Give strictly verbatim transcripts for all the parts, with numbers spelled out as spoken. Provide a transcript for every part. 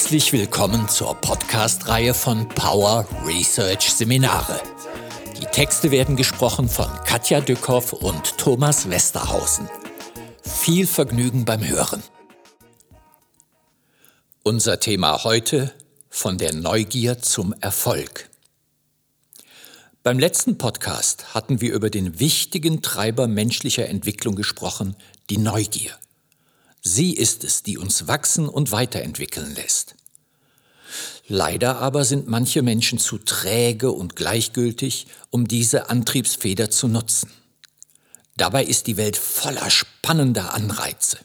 Herzlich willkommen zur Podcast-Reihe von Power Research Seminare. Die Texte werden gesprochen von Katja Dückhoff und Thomas Westerhausen. Viel Vergnügen beim Hören. Unser Thema heute: von der Neugier zum Erfolg. Beim letzten Podcast hatten wir über den wichtigen Treiber menschlicher Entwicklung gesprochen, die Neugier. Sie ist es, die uns wachsen und weiterentwickeln lässt. Leider aber sind manche Menschen zu träge und gleichgültig, um diese Antriebsfeder zu nutzen. Dabei ist die Welt voller spannender Anreize.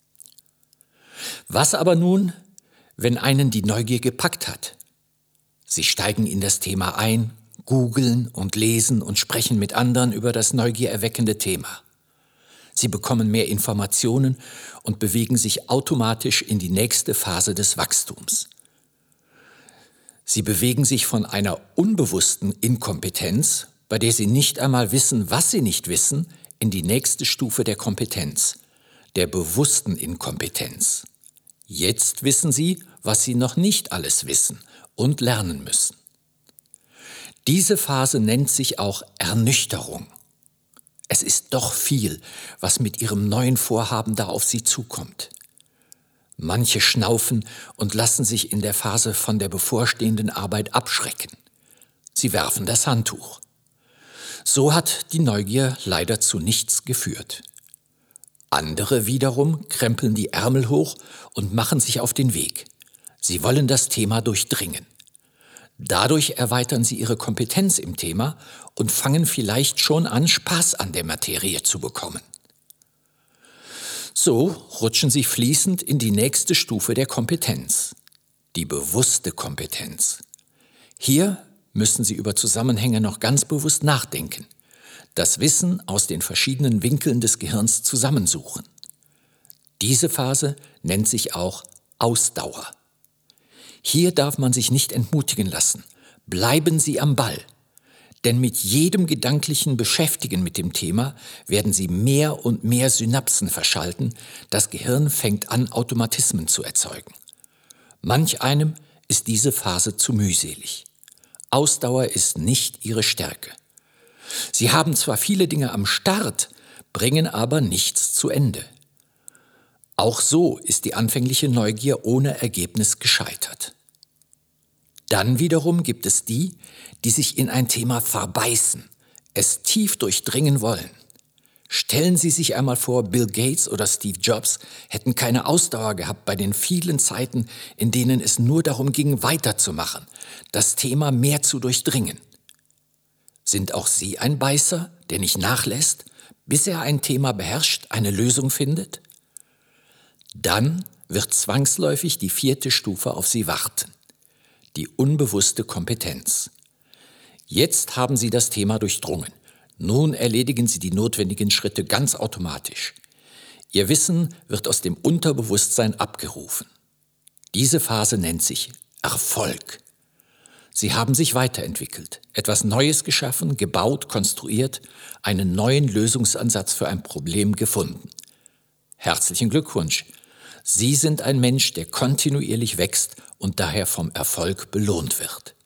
Was aber nun, wenn einen die Neugier gepackt hat? Sie steigen in das Thema ein, googeln und lesen und sprechen mit anderen über das neugiererweckende Thema. Sie bekommen mehr Informationen und bewegen sich automatisch in die nächste Phase des Wachstums. Sie bewegen sich von einer unbewussten Inkompetenz, bei der sie nicht einmal wissen, was sie nicht wissen, in die nächste Stufe der Kompetenz, der bewussten Inkompetenz. Jetzt wissen sie, was sie noch nicht alles wissen und lernen müssen. Diese Phase nennt sich auch Ernüchterung. Es ist doch viel, was mit ihrem neuen Vorhaben da auf sie zukommt. Manche schnaufen und lassen sich in der Phase von der bevorstehenden Arbeit abschrecken. Sie werfen das Handtuch. So hat die Neugier leider zu nichts geführt. Andere wiederum krempeln die Ärmel hoch und machen sich auf den Weg. Sie wollen das Thema durchdringen. Dadurch erweitern sie ihre Kompetenz im Thema und fangen vielleicht schon an, Spaß an der Materie zu bekommen. So rutschen sie fließend in die nächste Stufe der Kompetenz, die bewusste Kompetenz. Hier müssen sie über Zusammenhänge noch ganz bewusst nachdenken, das Wissen aus den verschiedenen Winkeln des Gehirns zusammensuchen. Diese Phase nennt sich auch Ausdauer. Hier darf man sich nicht entmutigen lassen. Bleiben Sie am Ball. Denn mit jedem gedanklichen Beschäftigen mit dem Thema werden Sie mehr und mehr Synapsen verschalten. Das Gehirn fängt an, Automatismen zu erzeugen. Manch einem ist diese Phase zu mühselig. Ausdauer ist nicht Ihre Stärke. Sie haben zwar viele Dinge am Start, bringen aber nichts zu Ende. Auch so ist die anfängliche Neugier ohne Ergebnis gescheitert. Dann wiederum gibt es die, die sich in ein Thema verbeißen, es tief durchdringen wollen. Stellen Sie sich einmal vor, Bill Gates oder Steve Jobs hätten keine Ausdauer gehabt bei den vielen Zeiten, in denen es nur darum ging, weiterzumachen, das Thema mehr zu durchdringen. Sind auch Sie ein Beißer, der nicht nachlässt, bis er ein Thema beherrscht, eine Lösung findet? Dann wird zwangsläufig die vierte Stufe auf Sie warten, die unbewusste Kompetenz. Jetzt haben Sie das Thema durchdrungen. Nun erledigen Sie die notwendigen Schritte ganz automatisch. Ihr Wissen wird aus dem Unterbewusstsein abgerufen. Diese Phase nennt sich Erfolg. Sie haben sich weiterentwickelt, etwas Neues geschaffen, gebaut, konstruiert, einen neuen Lösungsansatz für ein Problem gefunden. Herzlichen Glückwunsch! Sie sind ein Mensch, der kontinuierlich wächst und daher vom Erfolg belohnt wird.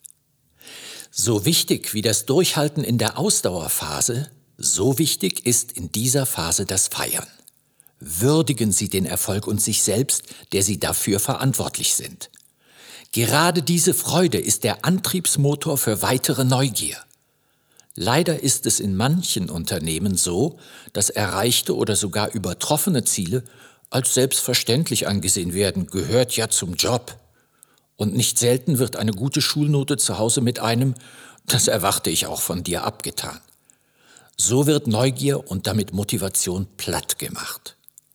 So wichtig wie das Durchhalten in der Ausdauerphase, so wichtig ist in dieser Phase das Feiern. Würdigen Sie den Erfolg und sich selbst, der Sie dafür verantwortlich sind. Gerade diese Freude ist der Antriebsmotor für weitere Neugier. Leider ist es in manchen Unternehmen so, dass erreichte oder sogar übertroffene Ziele als selbstverständlich angesehen werden, gehört ja zum Job. Und nicht selten wird eine gute Schulnote zu Hause mit einem „Das erwarte ich auch von dir" abgetan. So wird Neugier und damit Motivation platt gemacht.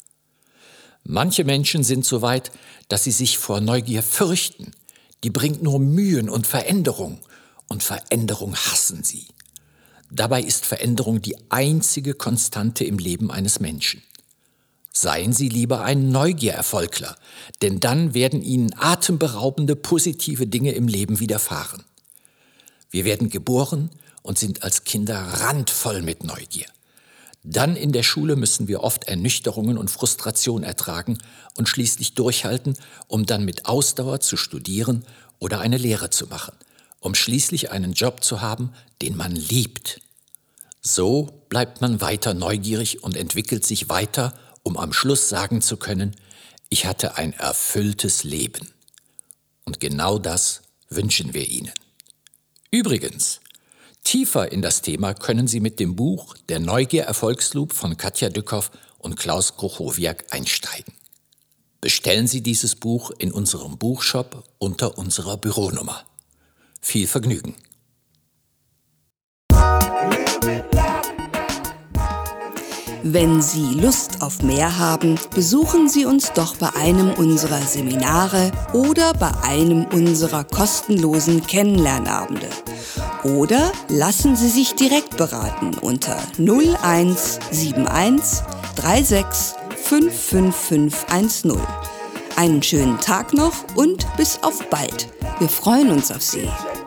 Manche Menschen sind so weit, dass sie sich vor Neugier fürchten. Die bringt nur Mühen und Veränderung. Und Veränderung hassen sie. Dabei ist Veränderung die einzige Konstante im Leben eines Menschen. Seien Sie lieber ein Neugiererfolgler, denn dann werden Ihnen atemberaubende positive Dinge im Leben widerfahren. Wir werden geboren und sind als Kinder randvoll mit Neugier. Dann in der Schule müssen wir oft Ernüchterungen und Frustration ertragen und schließlich durchhalten, um dann mit Ausdauer zu studieren oder eine Lehre zu machen, um schließlich einen Job zu haben, den man liebt. So bleibt man weiter neugierig und entwickelt sich weiter, um am Schluss sagen zu können, ich hatte ein erfülltes Leben. Und genau das wünschen wir Ihnen. Übrigens, tiefer in das Thema können Sie mit dem Buch Der Neugier-Erfolgsloop von Katja Dückhoff und Klaus Grochowiak einsteigen. Bestellen Sie dieses Buch in unserem Buchshop unter unserer Büronummer. Viel Vergnügen! Wenn Sie Lust auf mehr haben, besuchen Sie uns doch bei einem unserer Seminare oder bei einem unserer kostenlosen Kennenlernabende. Oder lassen Sie sich direkt beraten unter null eins sieben eins drei sechs fünf fünf fünf eins null. Einen schönen Tag noch und bis auf bald. Wir freuen uns auf Sie.